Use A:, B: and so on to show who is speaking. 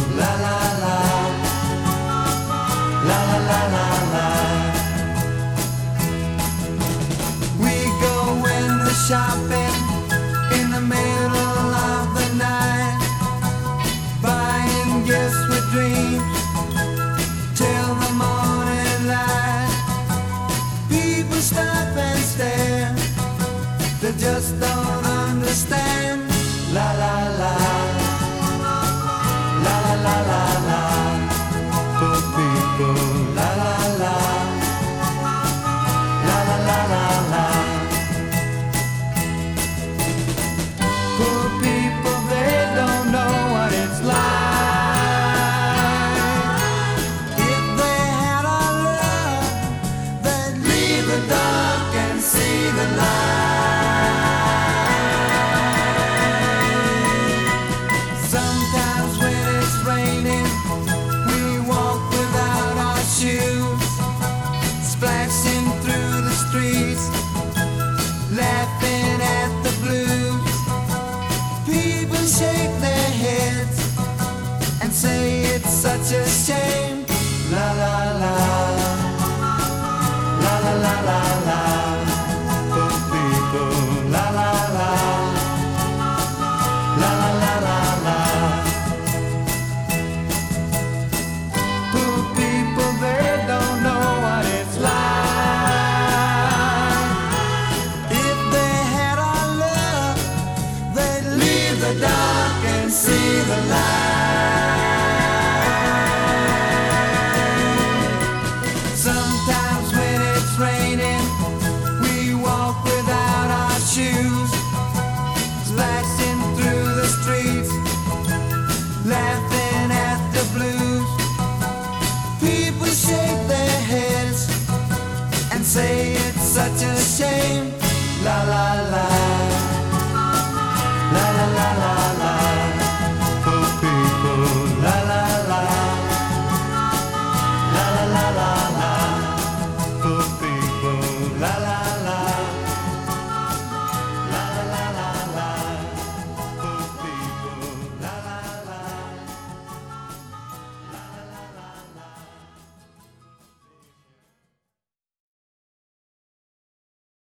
A: La la la, la la la la la. We go in the shopping in the middle of the night, buying gifts with dreams till the morning light. People stop and stare, they just don't understand. La la la, la la la la la. For people, la la la, la la la la la. Poor people, they don't know what it's like. If they had our love, they'd leave the dark and see the light. Sometimes when it's raining, we walk without our shoes, splashing through the streets, laughing at the blues. People shake their heads and say it's such a shame. La la la, la la la la la. For people, la la la, la la la la la. Poor people, they don't know what it's like. If they had our love, they'd leave the dark and see the light. Sometimes when it's raining, we walk without our shoes, splashing through the streets, laughing at the blues. People shake their heads and say it's such a shame. La la la.